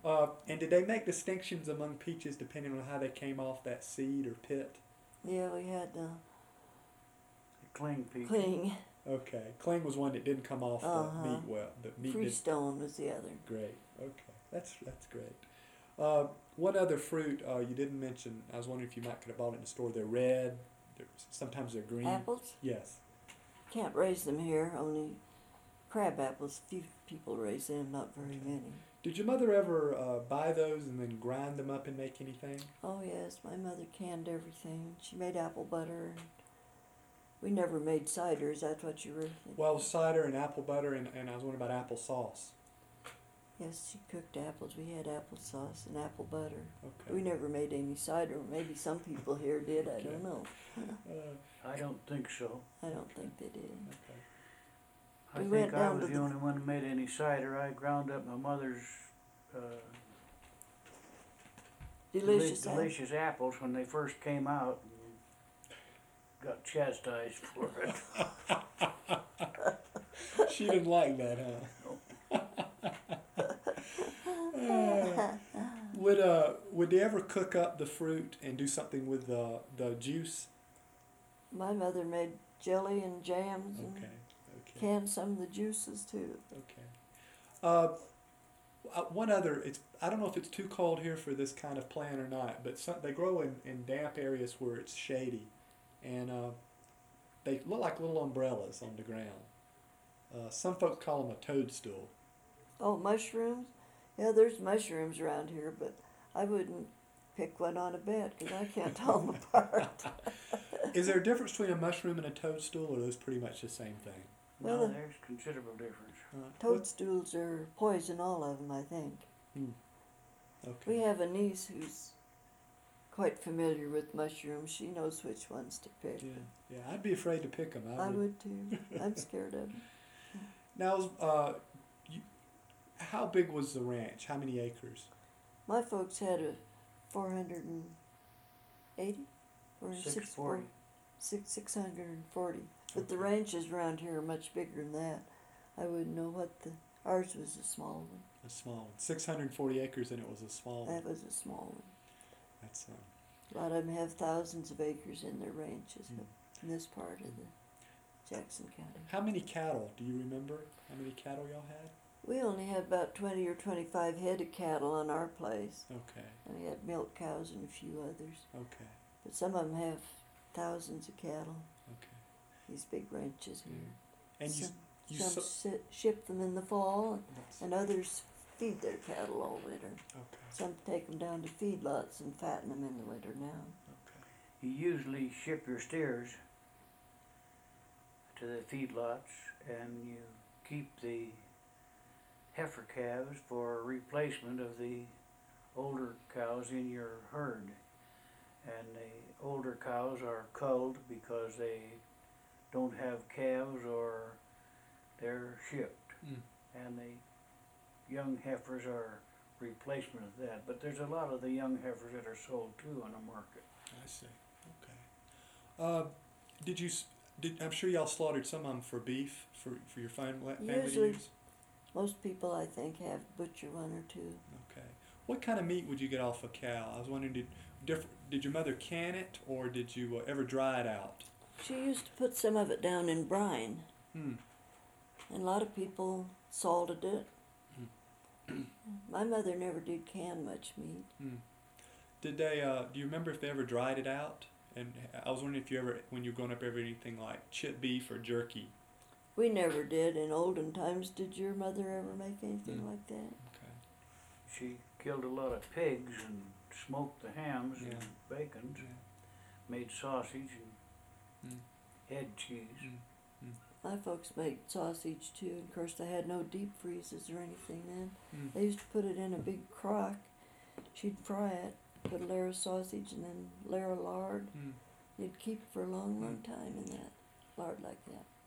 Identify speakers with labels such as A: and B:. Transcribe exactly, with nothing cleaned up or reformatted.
A: Uh, and did they make distinctions among peaches depending on how they came off that seed or pit?
B: Yeah, we had uh,
C: Cling peach.
B: cling.
A: Okay. Cling was one that didn't come off
B: Uh-huh.
A: the meat well. The meat did
B: Freestone was the other.
A: great. Okay. That's that's great. Uh, one other fruit uh, you didn't mention. I was wondering if you might could have bought it in the store. They're red. They're, sometimes they're green.
B: Apples?
A: Yes.
B: Can't raise them here, only crab apples. Few people raise them, not very
A: Okay.
B: many.
A: Did your mother ever uh, buy those and then grind them up and make anything?
B: Oh yes, my mother canned everything. She made apple butter. And we never made cider. Is that what you were thinking?
A: Well, cider and apple butter, and, and I was wondering about apple sauce.
B: Yes, she cooked apples. We had applesauce and apple butter.
A: Okay.
B: We never made any cider. Maybe some people here did. I
A: Okay.
B: don't know.
A: Uh,
C: I don't think so.
B: I don't think they did.
A: okay.
C: I
B: We
C: think
B: went
C: I
B: down
C: was
B: to
C: the
B: the-
C: only one who made any cider. I ground up my mother's uh,
B: Delicious.
C: deli- delicious apples when they first came out and got chastised for it.
A: She didn't like that, huh? Uh, would uh would they ever cook up the fruit and do something with the the juice?
B: My mother made jelly and jams and
A: Okay. Okay.
B: canned some of the juices too.
A: Okay. Uh, uh, one other, it's I don't know if it's too cold here for this kind of plant or not, but some, they grow in, in damp areas where it's shady, and uh, they look like little umbrellas on the ground. Uh, some folks call them a toadstool.
B: Oh, mushrooms? Yeah, there's mushrooms around here, but I wouldn't pick one on a bed because I can't tell them apart.
A: Is there a difference between a mushroom and a toadstool, or are those pretty much the same thing?
B: Well,
C: No,
B: the-
C: there's considerable difference.
A: Uh, what-
B: Toadstools are poison, all of them, I think.
A: Hmm.
B: We
A: Okay.
B: have a niece who's quite familiar with mushrooms. She knows which ones to pick.
A: Yeah, yeah. I'd be afraid to pick them.
B: I would too. I'm scared of them.
A: Now, uh, you, how big was the ranch? How many acres?
B: My folks had a four hundred eighty or
C: six forty.
B: six six hundred and forty. But the
A: Okay.
B: ranches around here are much bigger than that. I wouldn't know what the ours was a small one.
A: A small one. six hundred forty acres, and it was a small one.
B: That was a small one.
A: That's uh,
B: A lot of them have thousands of acres in their ranches
A: Mm.
B: in this part of the Jackson County.
A: how many cattle? Do you remember how many cattle y'all had?
B: We only had about twenty or twenty-five head of cattle on our place.
A: Okay,
B: And we had milk cows and a few others.
A: okay,
B: But some of them have thousands of cattle,
A: okay.
B: these big ranches here.
A: And you,
B: some
A: you
B: some
A: so,
B: sit, ship them in the fall,
A: that's-
B: and others feed their cattle all winter.
A: okay,
B: Some take them down to feedlots and fatten them in the winter now.
A: okay.
C: You usually ship your steers to the feedlots, and you keep the heifer calves for replacement of the older cows in your herd. And the older cows are culled because they don't have calves or they're shipped.
A: Mm.
C: And the young heifers are replacement of that. But there's a lot of the young heifers that are sold too on the market.
A: I see. Okay. Uh, did you? s- Did I'm sure y'all slaughtered some of them for beef for for your family family
B: Usually.
A: use?
B: Most people, I think, have butcher one or two.
A: Okay. What kind of meat would you get off a cow? I was wondering, did diff- did your mother can it, or did you uh, ever dry it out?
B: She used to put some of it down in brine,
A: Hmm.
B: and a lot of people salted it.
A: Hmm.
B: My mother never did can much meat.
A: Hmm. Did they? Uh, do you remember if they ever dried it out? And I was wondering if you ever, when you were growing up, ever anything like chip beef or jerky.
B: We never did in olden times. Did your mother ever make anything
A: Mm.
B: like that?
A: Okay.
C: She killed a lot of pigs and smoked the hams
A: Yeah.
C: and bacons,
A: Yeah.
C: made sausage and
A: Mm.
C: head cheese.
A: Mm.
B: My folks made sausage too, and of course they had no deep freezers or anything then.
A: Mm.
B: They used to put it in a big crock. She'd fry it, put a layer of sausage and then layer of lard.
A: Mm.
B: You'd keep it for a long, long time in that lard like that.